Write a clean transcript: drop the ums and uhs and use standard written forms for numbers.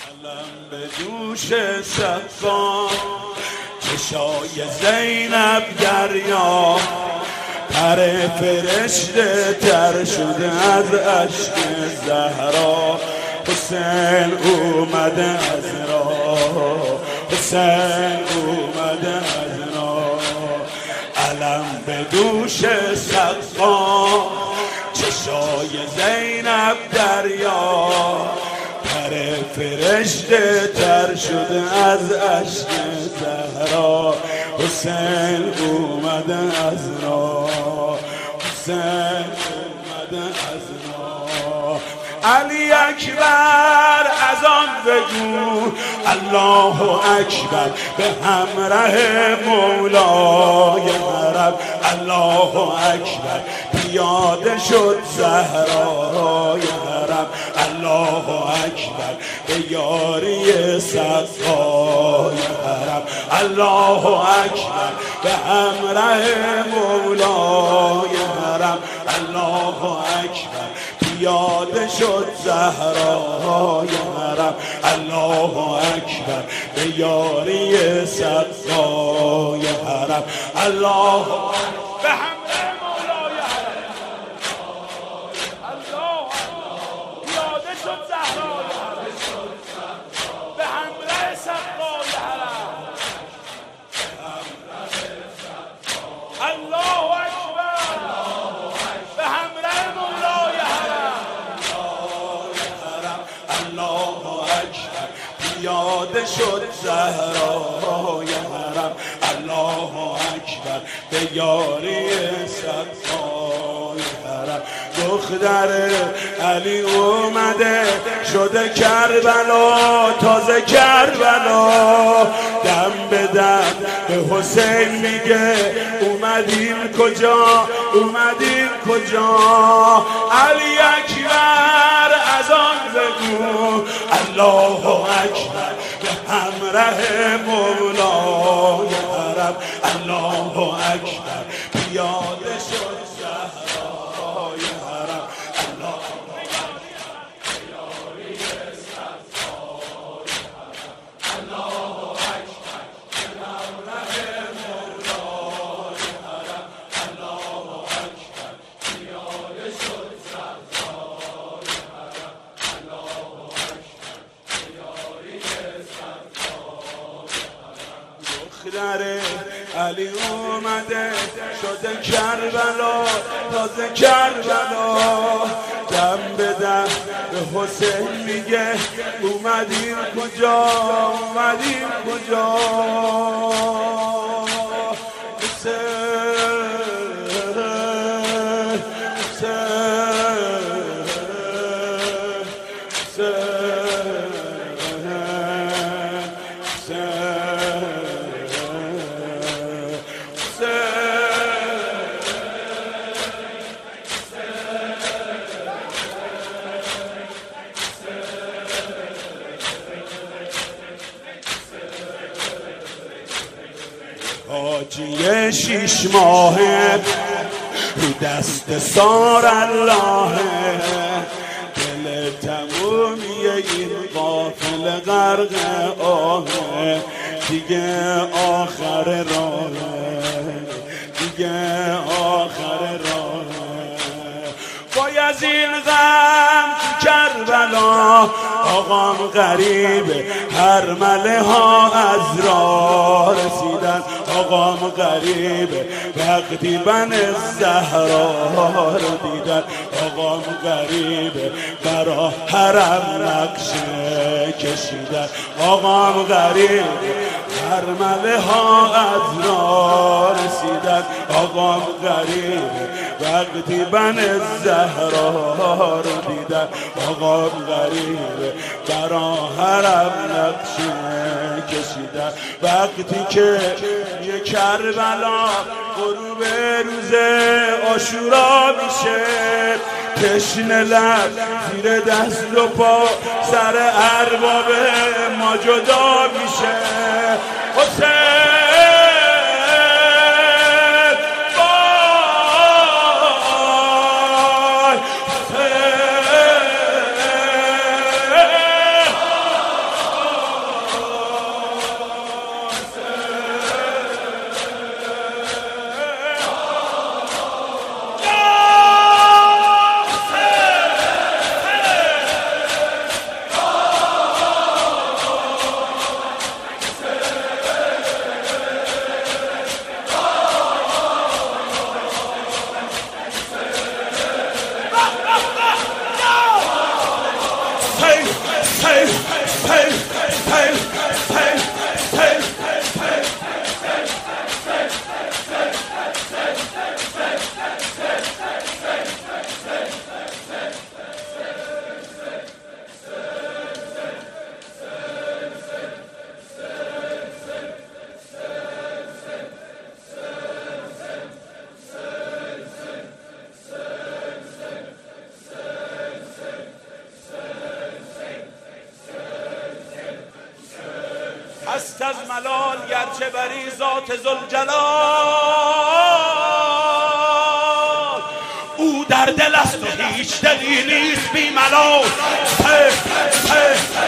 علم به دوش صفا، چشای زینب دریا، پر فرشته تر شده از اشک زهرا. حسین اومده از راه، حسین اومده از راه. علم به دوش صفا، چشای زینب دریا، پر فرشته تر شده از اشک زهرا. حسین اومده از راه، حسین اومده از راه. علی اکبر از آن بگو الله اکبر، به همراه مولای حرم الله اکبر. پیاده شد زهرای حرم الله اکبر، به یاری صفای حرم الله اکبر. به همراه مولای حرم الله اکبر، پیاده شد زهرای حرم الله اکبر، به یاری صفای حرم الله اکبر. به همراه مولای حرم الله اکبر، پیاده شد زهرای حرم، به همراه صفای حرم الله اکبر، به همراه مولای الله اکبر. پیاده شد زهرای حرم الله اکبر، به یاری صفای حرم. دختر علی اومده شده کربلا، تازه کربلا. دم به دم به حسین میگه اومدیم کجا، اومدیم کجا. علی اکبر از آن بگو الله اکبر، به همراه مولای حرم الله اکبر. پیاده شد زهرای حرم الله دختر علی اومده شده کربلا، تازه کربلا. دم به دم به حسین میگه اومدیم کجا، اومدیم کجا. حاجی 6 ماهه رو دست سار الله، دل تمومی این قافل غرق آهه. دیگه آخر راهه، دیگه آخر راهه. باید این غم تو کربلا آقام غریبه، هر مله ها از راه رسیدن آقام غریبه. وقتی بن زهرا رو دیدن آقام غریبه، برا حرم نقشه کشیدن آقام غریبه. هر مله ها از راه رسیدن آقام غریبه، وقتی بن زهرا رو دیدن آقام غریبه. برا حرم نقشه کشیدن. وقتی که یه کربلا غروب روز عاشورا میشه، تشنه لب زیر دست و پا سر ارباب ما جدا میشه. حسین هست از ملال گرچه بری ذات ذوالجلال. او در دل است و هیچ دلی نیست بی ملال.